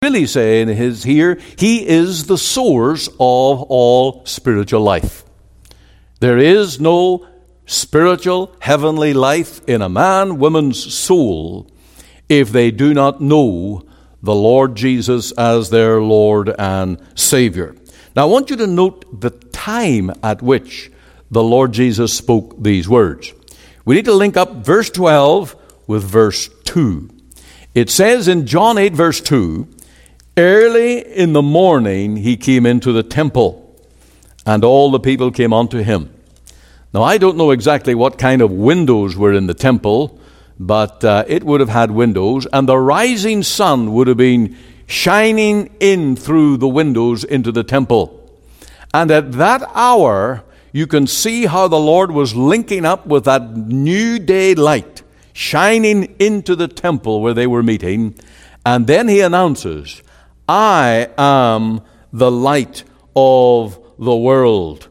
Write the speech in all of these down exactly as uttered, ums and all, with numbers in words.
Really saying is here, he is the source of all spiritual life. There is no spiritual heavenly life in a man, woman's soul if they do not know the Lord Jesus as their Lord and Savior. Now I want you to note the time at which the Lord Jesus spoke these words. We need to link up verse twelve with verse two. It says in John eight verse two, early in the morning he came into the temple, and all the people came unto him. Now, I don't know exactly what kind of windows were in the temple, but uh, it would have had windows, and the rising sun would have been shining in through the windows into the temple. And at that hour, you can see how the Lord was linking up with that new day light, shining into the temple where they were meeting. And then he announces, I am the light of the world.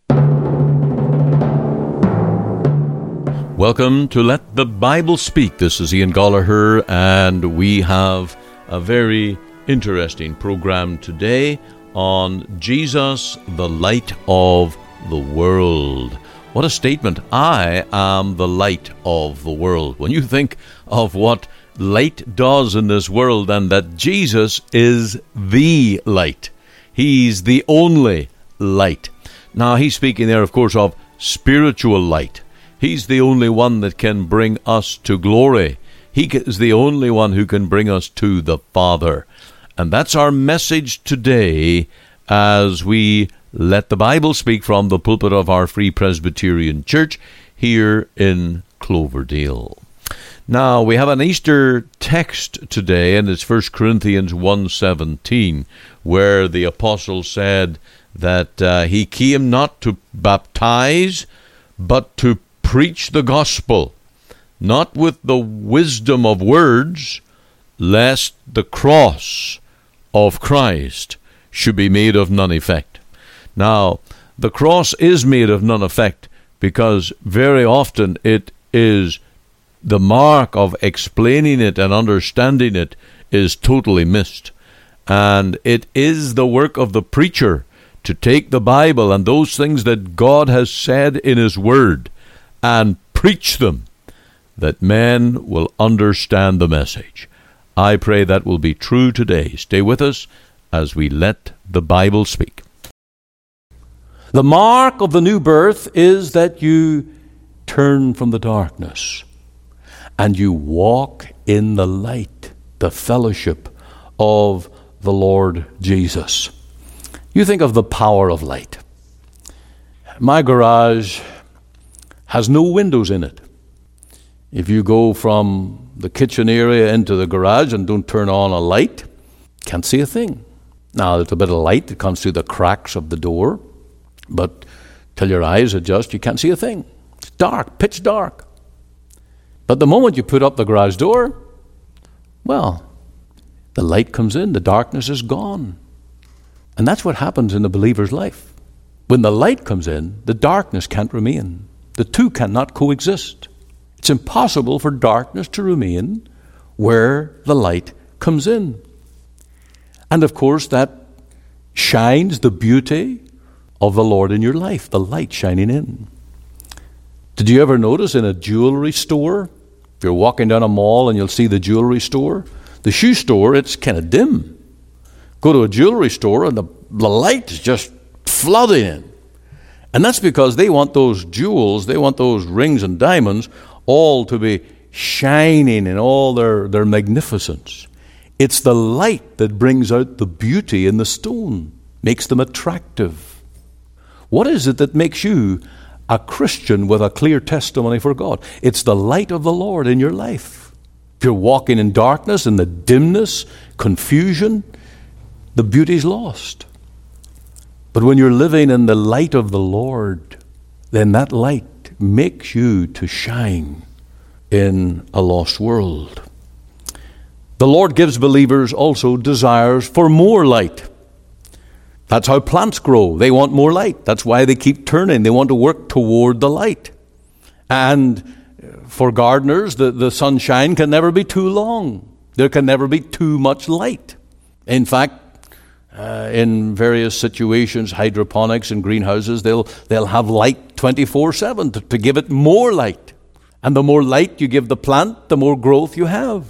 Welcome to Let the Bible Speak. This is Ian Gallagher, and we have a very interesting program today on Jesus, the light of the world. What a statement. I am the light of the world. When you think of what light does in this world, and that Jesus is the light. He's the only light. Now, he's speaking there, of course, of spiritual light. He's the only one that can bring us to glory. He is the only one who can bring us to the Father. And that's our message today as we let the Bible speak from the pulpit of our Free Presbyterian Church here in Cloverdale. Now, we have an Easter text today, and it's First Corinthians one seventeen, where the apostle said that uh, he came not to baptize, but to preach the gospel, not with the wisdom of words, lest the cross of Christ should be made of none effect. Now, the cross is made of none effect because very often it is the mark of explaining it and understanding it is totally missed. And it is the work of the preacher to take the Bible and those things that God has said in His Word and preach them, that men will understand the message. I pray that will be true today. Stay with us as we let the Bible speak. The mark of the new birth is that you turn from the darkness and you walk in the light, the fellowship of the Lord Jesus. You think of the power of light. My garage has no windows in it. If you go from the kitchen area into the garage and don't turn on a light, can't see a thing. Now, there's a bit of light that comes through the cracks of the door, but till your eyes adjust, you can't see a thing. It's dark, pitch dark. But the moment you put up the garage door, well, the light comes in, the darkness is gone. And that's what happens in the believer's life. When the light comes in, the darkness can't remain. The two cannot coexist. It's impossible for darkness to remain where the light comes in. And of course, that shines the beauty of the Lord in your life, the light shining in. Did you ever notice in a jewelry store, if you're walking down a mall and you'll see the jewelry store, the shoe store, it's kind of dim. Go to a jewelry store and the, the light is just flooding in. And that's because they want those jewels, they want those rings and diamonds all to be shining in all their, their magnificence. It's the light that brings out the beauty in the stone, makes them attractive. What is it that makes you a Christian with a clear testimony for God? It's the light of the Lord in your life. If you're walking in darkness, in the dimness, confusion, the beauty's lost. But when you're living in the light of the Lord, then that light makes you to shine in a lost world. The Lord gives believers also desires for more light. That's how plants grow. They want more light. That's why they keep turning. They want to work toward the light. And for gardeners, the, the sunshine can never be too long. There can never be too much light. In fact, uh, in various situations, hydroponics and greenhouses, they'll they'll have light twenty-four seven to, to give it more light. And the more light you give the plant, the more growth you have.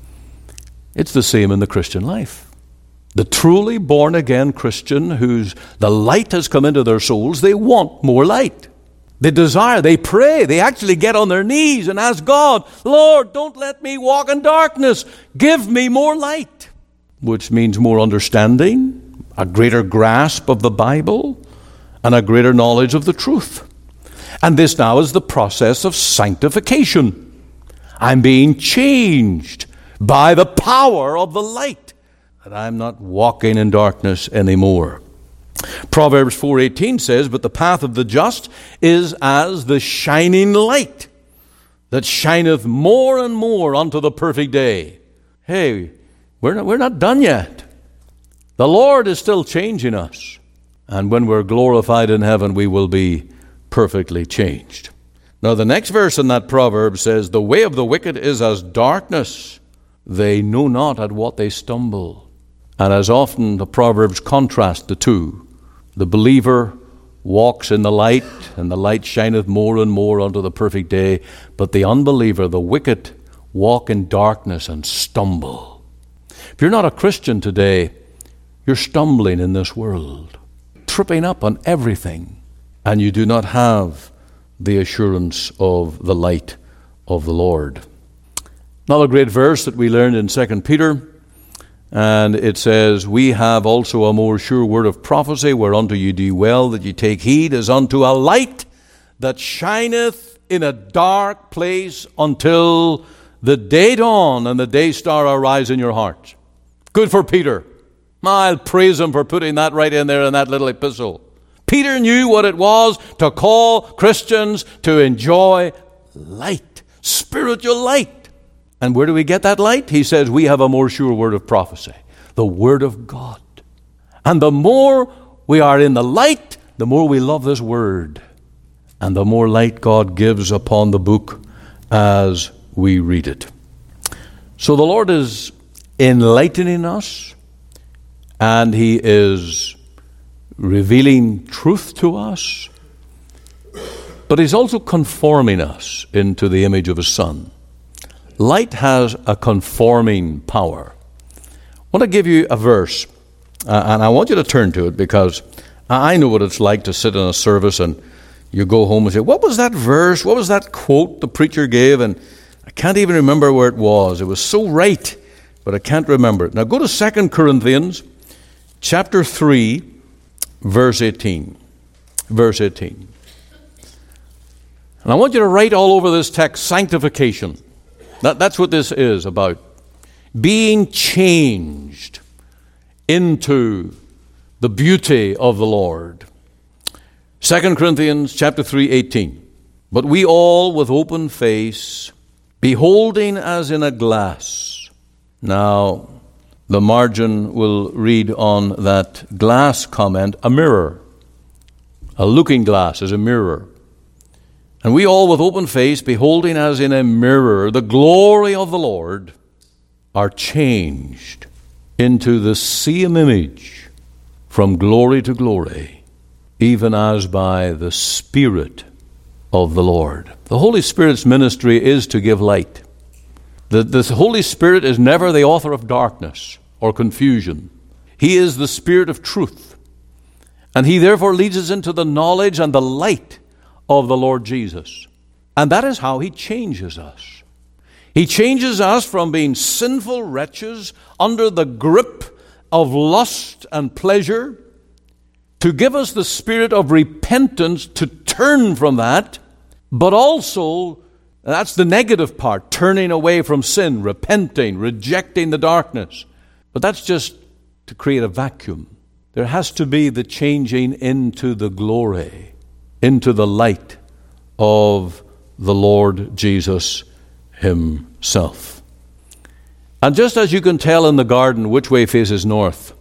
It's the same in the Christian life. The truly born-again Christian whose the light has come into their souls, they want more light. They desire, they pray, they actually get on their knees and ask God, Lord, don't let me walk in darkness. Give me more light. Which means more understanding, a greater grasp of the Bible, and a greater knowledge of the truth. And this now is the process of sanctification. I'm being changed by the power of the light, that I'm not walking in darkness anymore. Proverbs four eighteen says, but the path of the just is as the shining light that shineth more and more unto the perfect day. Hey, we're not, we're not done yet. The Lord is still changing us. And when we're glorified in heaven, we will be perfectly changed. Now the next verse in that proverb says, the way of the wicked is as darkness. They know not at what they stumble. And as often the Proverbs contrast the two. The believer walks in the light, and the light shineth more and more unto the perfect day. But the unbeliever, the wicked, walk in darkness and stumble. If you're not a Christian today, you're stumbling in this world, tripping up on everything, and you do not have the assurance of the light of the Lord. Another great verse that we learned in Second Peter, and it says, we have also a more sure word of prophecy, whereunto you do well that you take heed, as unto a light that shineth in a dark place until the day dawn and the day star arise in your hearts. Good for Peter. I'll praise him for putting that right in there in that little epistle. Peter knew what it was to call Christians to enjoy light, spiritual light. And where do we get that light? He says, we have a more sure word of prophecy, the Word of God. And the more we are in the light, the more we love this Word. And the more light God gives upon the book as we read it. So the Lord is enlightening us, and He is revealing truth to us, but He's also conforming us into the image of His Son. Light has a conforming power. I want to give you a verse, uh, and I want you to turn to it, because I know what it's like to sit in a service and you go home and say, what was that verse? What was that quote the preacher gave? And I can't even remember where it was. It was so right, but I can't remember it. Now go to Second Corinthians chapter three, verse eighteen. Verse eighteen. And I want you to write all over this text, sanctification. That, that's what this is about. Being changed into the beauty of the Lord. Second Corinthians chapter three, eighteen. But we all with open face, beholding as in a glass. Now, the margin will read on that glass comment, a mirror. A looking glass is a mirror. And we all with open face, beholding as in a mirror the glory of the Lord, are changed into the same image from glory to glory, even as by the Spirit of the Lord. The Holy Spirit's ministry is to give light. The, the Holy Spirit is never the author of darkness or confusion. He is the Spirit of truth. And He therefore leads us into the knowledge and the light of the Lord Jesus. And that is how He changes us. He changes us from being sinful wretches under the grip of lust and pleasure to give us the spirit of repentance to turn from that, but also, that's the negative part, turning away from sin, repenting, rejecting the darkness. But that's just to create a vacuum. There has to be the changing into the glory, into the light of the Lord Jesus Himself. And just as you can tell in the garden which way faces north,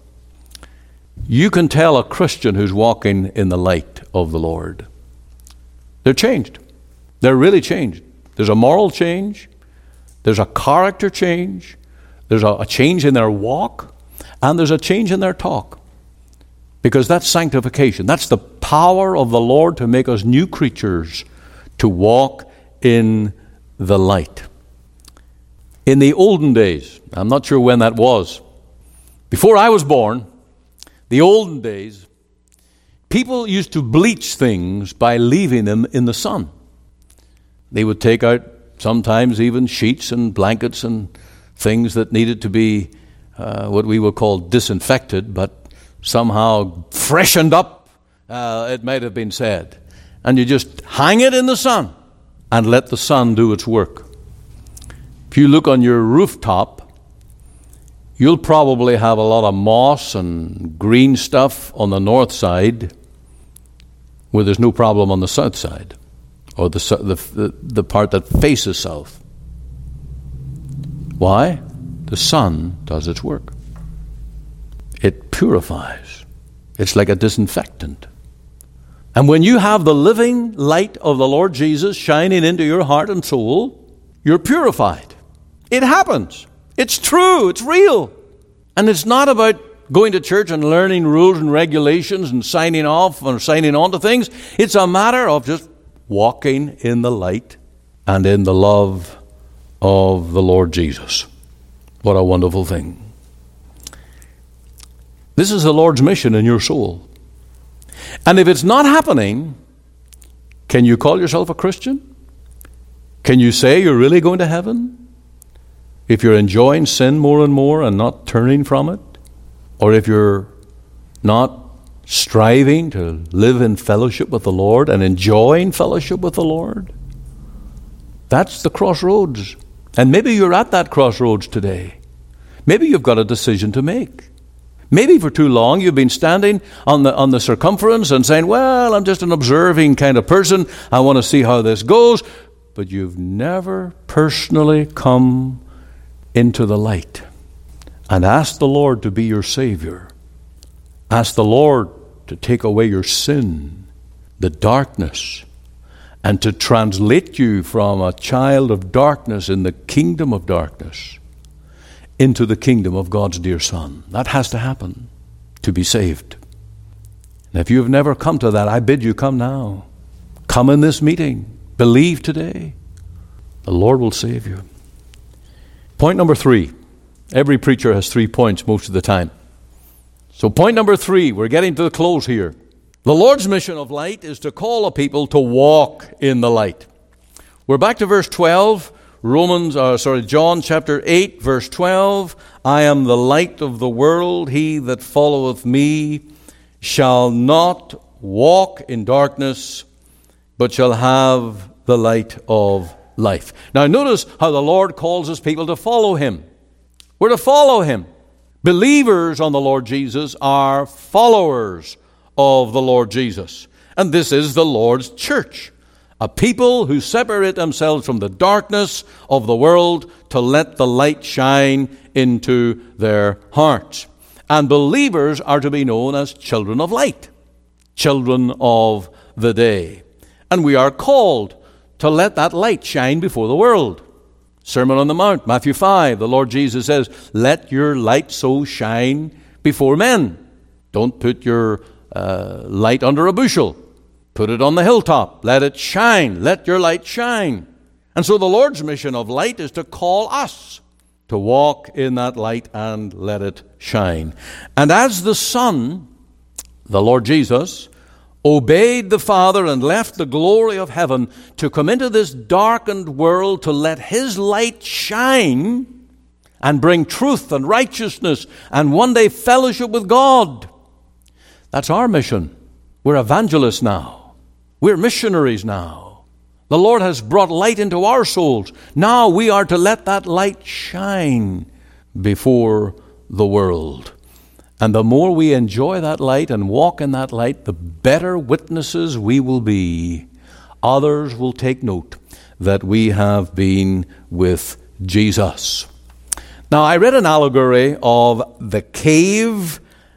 you can tell a Christian who's walking in the light of the Lord. They're changed. They're really changed. There's a moral change. There's a character change. There's a, a change in their walk. And there's a change in their talk. Because that's sanctification. That's the power of the Lord to make us new creatures, to walk in the light. In the olden days, I'm not sure when that was, before I was born, the olden days, people used to bleach things by leaving them in the sun. They would take out sometimes even sheets and blankets and things that needed to be uh, what we would call disinfected, but somehow freshened up, uh, it might have been said. And you just hang it in the sun and let the sun do its work. If you look on your rooftop, you'll probably have a lot of moss and green stuff on the north side where there's no problem on the south side, or the, the, the part that faces south. Why? The sun does its work. It purifies. It's like a disinfectant. And when you have the living light of the Lord Jesus shining into your heart and soul, you're purified. It happens. It's true. It's real. And it's not about going to church and learning rules and regulations and signing off or signing on to things. It's a matter of just walking in the light and in the love of the Lord Jesus. What a wonderful thing. This is the Lord's mission in your soul. And if it's not happening, can you call yourself a Christian? Can you say you're really going to heaven? If you're enjoying sin more and more and not turning from it? Or if you're not striving to live in fellowship with the Lord and enjoying fellowship with the Lord? That's the crossroads. And maybe you're at that crossroads today. Maybe you've got a decision to make. Maybe for too long you've been standing on the on the circumference and saying, well, I'm just an observing kind of person. I want to see how this goes. But you've never personally come into the light and asked the Lord to be your Savior. Ask the Lord to take away your sin, the darkness, and to translate you from a child of darkness in the kingdom of darkness into the kingdom of God's dear Son. That has to happen to be saved. And if you have never come to that, I bid you come now. Come in this meeting. Believe today. The Lord will save you. Point number three. Every preacher has three points most of the time. So point number three, we're getting to the close here. The Lord's mission of light is to call a people to walk in the light. We're back to verse twelve. Romans, uh, sorry, John chapter eight, verse twelve. I am the light of the world. He that followeth me shall not walk in darkness, but shall have the light of life. Now notice how the Lord calls his people to follow him. We're to follow him. Believers on the Lord Jesus are followers of the Lord Jesus. And this is the Lord's church. A people who separate themselves from the darkness of the world to let the light shine into their hearts. And believers are to be known as children of light, children of the day. And we are called to let that light shine before the world. Sermon on the Mount, Matthew five, the Lord Jesus says, let your light so shine before men. Don't put your uh, light under a bushel. Put it on the hilltop. Let it shine. Let your light shine. And so the Lord's mission of light is to call us to walk in that light and let it shine. And as the Son, the Lord Jesus, obeyed the Father and left the glory of heaven to come into this darkened world to let his light shine and bring truth and righteousness and one day fellowship with God. That's our mission. We're evangelists now. We're missionaries now. The Lord has brought light into our souls. Now we are to let that light shine before the world. And the more we enjoy that light and walk in that light, the better witnesses we will be. Others will take note that we have been with Jesus. Now, I read an allegory of the cave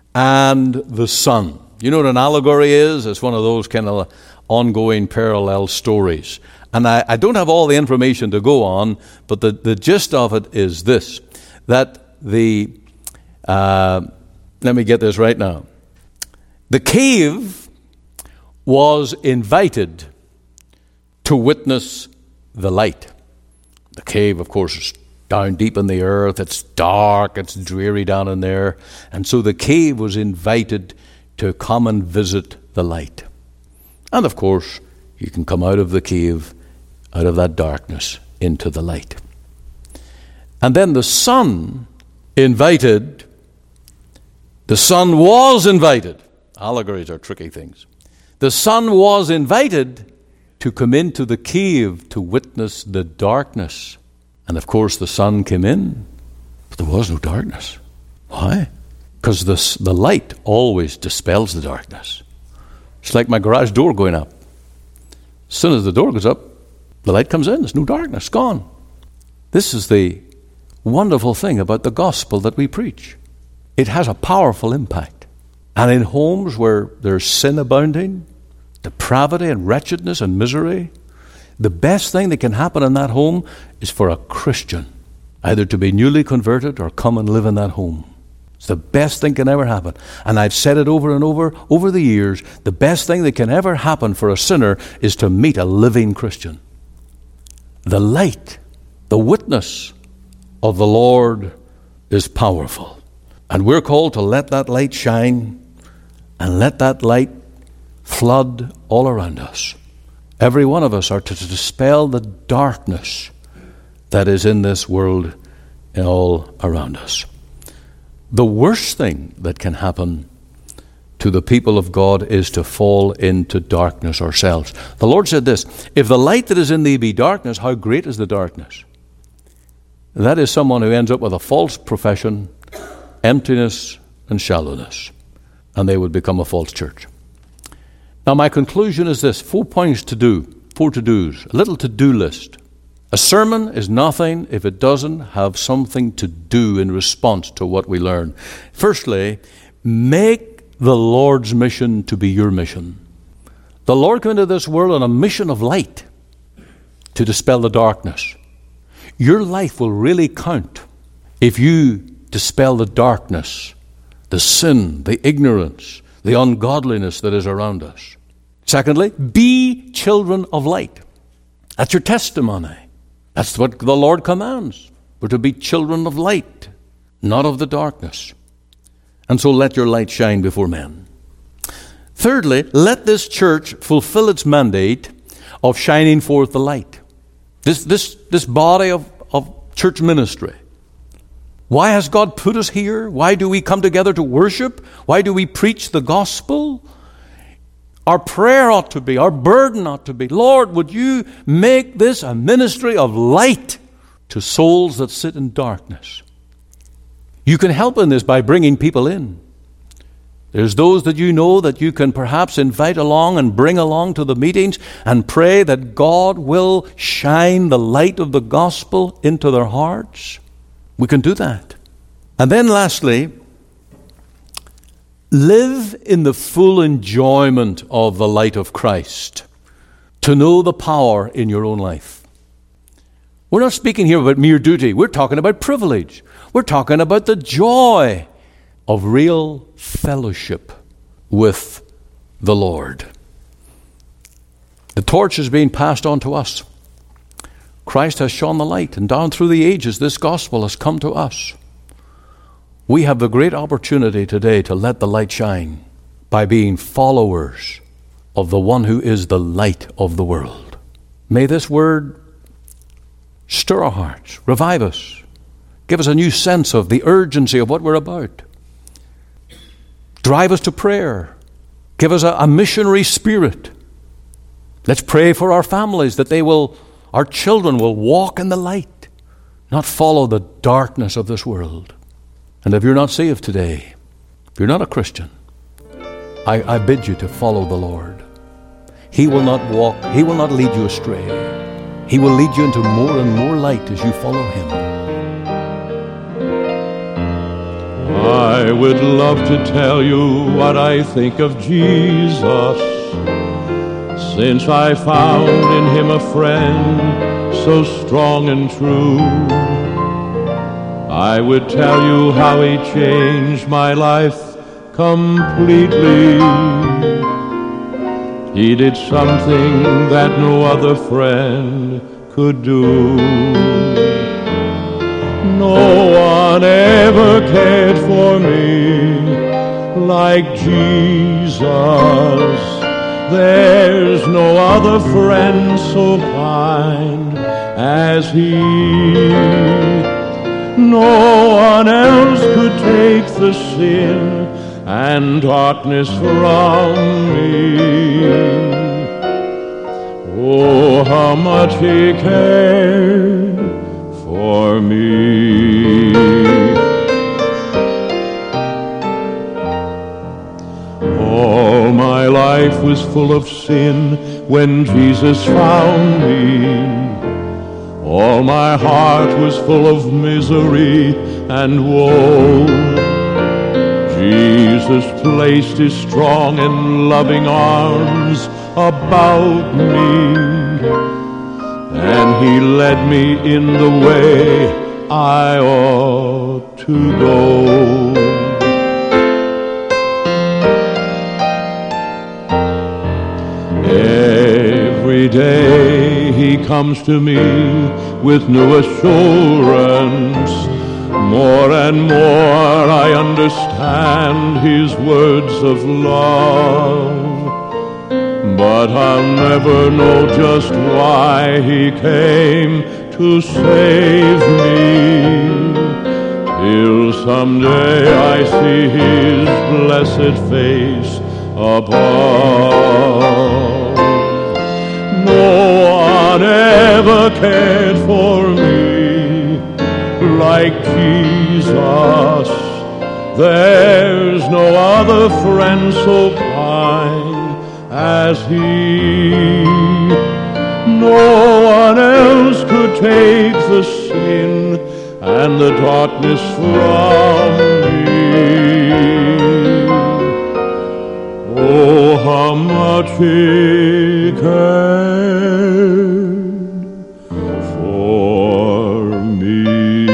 and the sun. You know what an allegory is? It's one of those kind of ongoing parallel stories. And I, I don't have all the information to go on, but the, the gist of it is this, that the uh, let me get this right now. The cave was invited to witness the light. The cave, of course, is down deep in the earth. It's dark. It's dreary down in there. And so the cave was invited to come and visit the light. And of course, you can come out of the cave, out of that darkness, into the light. And then the Son invited, the Son was invited. Allegories are tricky things. The Son was invited to come into the cave to witness the darkness. And of course the Son came in, but there was no darkness. Why? Because the, the light always dispels the darkness. It's like my garage door going up. As soon as the door goes up, the light comes in. There's no darkness. Gone. This is the wonderful thing about the gospel that we preach. It has a powerful impact. And in homes where there's sin abounding, depravity and wretchedness and misery, the best thing that can happen in that home is for a Christian either to be newly converted or come and live in that home. It's the best thing can ever happen. And I've said it over and over, over the years, the best thing that can ever happen for a sinner is to meet a living Christian. The light, the witness of the Lord is powerful. And we're called to let that light shine and let that light flood all around us. Every one of us are to dispel the darkness that is in this world and all around us. The worst thing that can happen to the people of God is to fall into darkness ourselves. The Lord said this, if the light that is in thee be darkness, how great is the darkness? That is someone who ends up with a false profession, emptiness and shallowness, and they would become a false church. Now my conclusion is this, four points to do, four to-dos, a little to-do list. A sermon is nothing if it doesn't have something to do in response to what we learn. Firstly, make the Lord's mission to be your mission. The Lord came into this world on a mission of light to dispel the darkness. Your life will really count if you dispel the darkness, the sin, the ignorance, the ungodliness that is around us. Secondly, be children of light. That's your testimony. That's what the Lord commands. We're to be children of light, not of the darkness. And so let your light shine before men. Thirdly, let this church fulfill its mandate of shining forth the light. This, this, this body of, of church ministry. Why has God put us here? Why do we come together to worship? Why do we preach the gospel? Our prayer ought to be, our burden ought to be, Lord, would you make this a ministry of light to souls that sit in darkness? You can help in this by bringing people in. There's those that you know that you can perhaps invite along and bring along to the meetings and pray that God will shine the light of the gospel into their hearts. We can do that. And then lastly, live in the full enjoyment of the light of Christ, to know the power in your own life. We're not speaking here about mere duty. We're talking about privilege. We're talking about the joy of real fellowship with the Lord. The torch is being passed on to us. Christ has shone the light, and down through the ages, this gospel has come to us. We have the great opportunity today to let the light shine by being followers of the one who is the light of the world. May this word stir our hearts, revive us, give us a new sense of the urgency of what we're about. Drive us to prayer. Give us a, a missionary spirit. Let's pray for our families that they will, our children will walk in the light, not follow the darkness of this world. And if you're not saved today, if you're not a Christian, I, I bid you to follow the Lord. He will not walk, He will not lead you astray. He will lead you into more and more light as you follow Him. I would love to tell you what I think of Jesus, since I found in Him a friend so strong and true. I would tell you how He changed my life completely. He did something that no other friend could do. No one ever cared for me like Jesus. There's no other friend so kind as He. No one else could take the sin and darkness from me. Oh, how much He cared for me. All my life was full of sin when Jesus found me. All my heart was full of misery and woe. Jesus placed His strong and loving arms about me, and He led me in the way I ought to go. Every day He comes to me with new assurance. More and more I understand His words of love. But I'll never know just why He came to save me, till someday I see His blessed face above. No one ever cared for me like Jesus. There's no other friend so kind as He. No one else could take the sin and the darkness from me. Oh, how much He cared for me.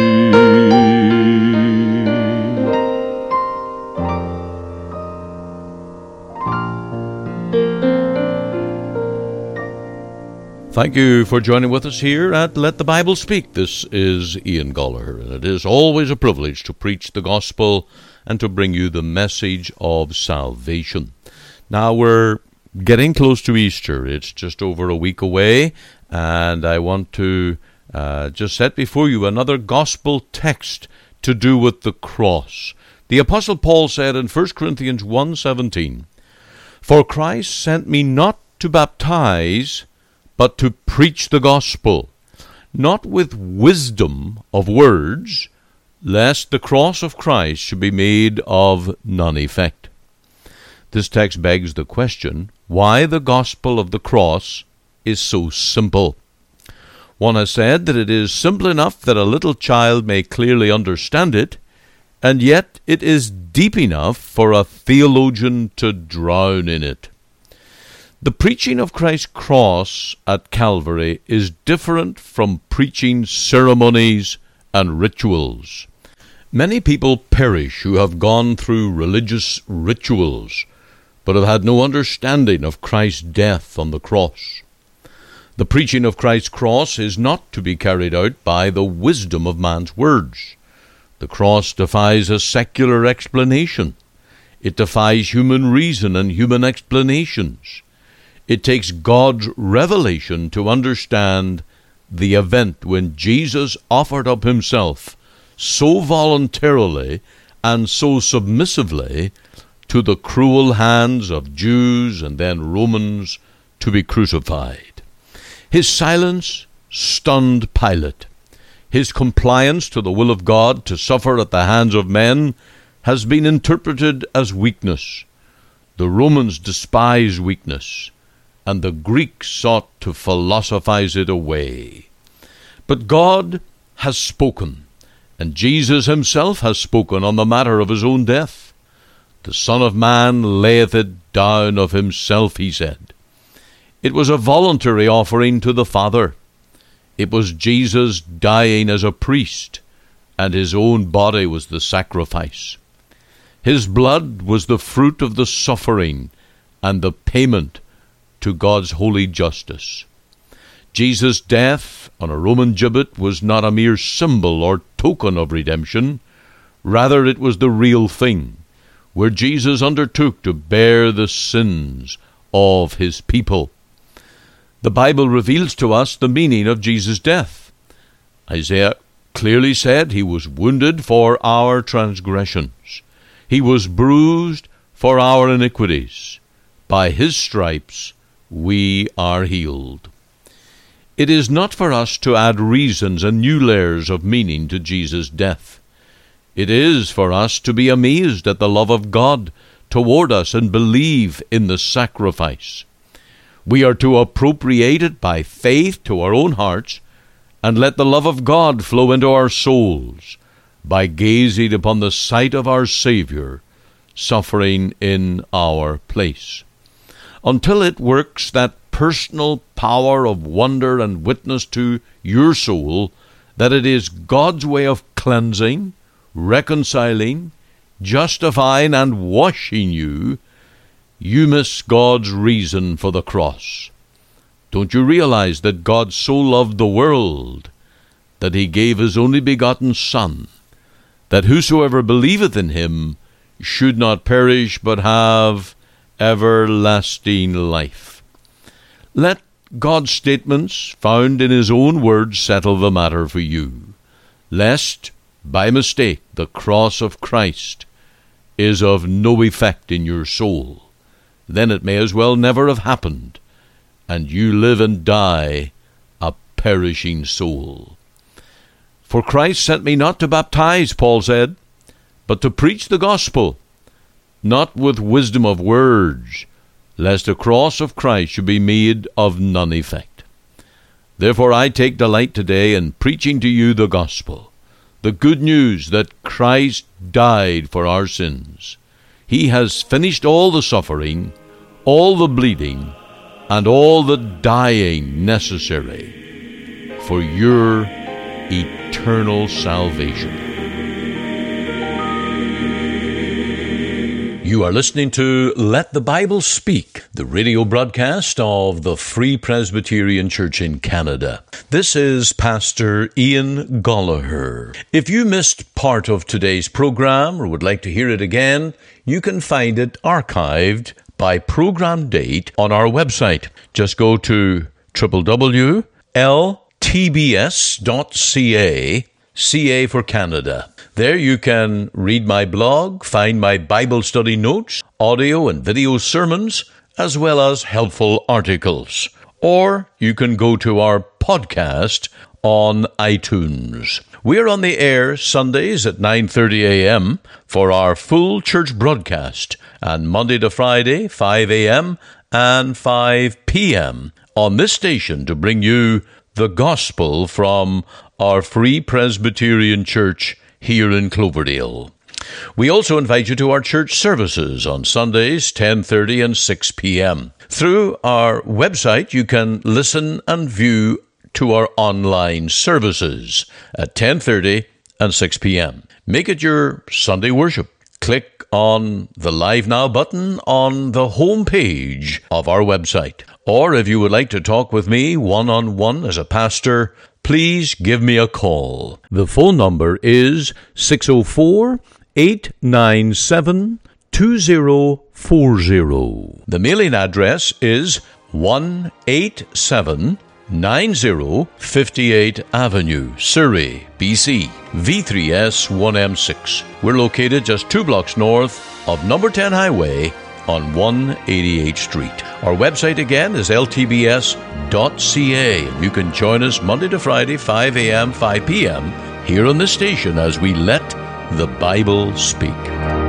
Thank you for joining with us here at Let the Bible Speak. This is Ian Gallagher, and it is always a privilege to preach the gospel and to bring you the message of salvation. Now we're getting close to Easter. It's just over a week away, and I want to uh, just set before you another gospel text to do with the cross. The Apostle Paul said in First Corinthians one seventeen, "For Christ sent me not to baptize, but to preach the gospel, not with wisdom of words, lest the cross of Christ should be made of none effect." This text begs the question, why the gospel of the cross is so simple. One has said that it is simple enough that a little child may clearly understand it, and yet it is deep enough for a theologian to drown in it. The preaching of Christ's cross at Calvary is different from preaching ceremonies and rituals. Many people perish who have gone through religious rituals, but have had no understanding of Christ's death on the cross. The preaching of Christ's cross is not to be carried out by the wisdom of man's words. The cross defies a secular explanation. It defies human reason and human explanations. It takes God's revelation to understand the event when Jesus offered up Himself so voluntarily and so submissively to the cruel hands of Jews and then Romans to be crucified. His silence stunned Pilate. His compliance to the will of God to suffer at the hands of men has been interpreted as weakness. The Romans despise weakness, and the Greeks sought to philosophize it away. But God has spoken, and Jesus Himself has spoken on the matter of His own death. The Son of Man layeth it down of Himself, He said. It was a voluntary offering to the Father. It was Jesus dying as a priest, and His own body was the sacrifice. His blood was the fruit of the suffering and the payment to God's holy justice. Jesus' death on a Roman gibbet was not a mere symbol or token of redemption. Rather, it was the real thing, where Jesus undertook to bear the sins of his people. The Bible reveals to us the meaning of Jesus' death. Isaiah clearly said he was wounded for our transgressions. He was bruised for our iniquities. By his stripes we are healed. It is not for us to add reasons and new layers of meaning to Jesus' death. It is for us to be amazed at the love of God toward us and believe in the sacrifice. We are to appropriate it by faith to our own hearts and let the love of God flow into our souls by gazing upon the sight of our Savior suffering in our place. Until it works that personal power of wonder and witness to your soul that it is God's way of cleansing, reconciling, justifying, and washing you, you miss God's reason for the cross. Don't you realize that God so loved the world that he gave his only begotten Son, that whosoever believeth in him should not perish but have everlasting life? Let God's statements found in his own words settle the matter for you, lest by mistake the cross of Christ is of no effect in your soul. Then it may as well never have happened, and you live and die a perishing soul. For Christ sent me not to baptize, Paul said, but to preach the gospel, not with wisdom of words, lest the cross of Christ should be made of none effect. Therefore I take delight today in preaching to you the gospel, the good news that Christ died for our sins. He has finished all the suffering, all the bleeding, and all the dying necessary for your eternal salvation. You are listening to Let the Bible Speak, the radio broadcast of the Free Presbyterian Church in Canada. This is Pastor Ian Gollaher. If you missed part of today's program or would like to hear it again, you can find it archived by program date on our website. Just go to w w w dot l t b s dot c a, C A for Canada. There you can read my blog, find my Bible study notes, audio and video sermons, as well as helpful articles. Or you can go to our podcast on iTunes. We're on the air Sundays at nine thirty a.m. for our full church broadcast, and Monday to Friday, five a.m. and five p.m. on this station to bring you the gospel from our Free Presbyterian Church here in Cloverdale. We also invite you to our church services on Sundays, ten thirty and six p.m. Through our website, you can listen and view to our online services at ten thirty and six p.m. Make it your Sunday worship. Click on the Live Now button on the home page of our website. Or if you would like to talk with me one-on-one as a pastor, please give me a call. The phone number is six oh four, eight nine seven, two oh four oh. The mailing address is one eighty-seven ninety fifty-eight Avenue, Surrey, B C, V three S one M six. We're located just two blocks north of number ten Highway on one eighty-eighth Street. Our website again is l t b s dot c a, and you can join us Monday to Friday, five a.m., five p.m. here on the station as we let the Bible speak.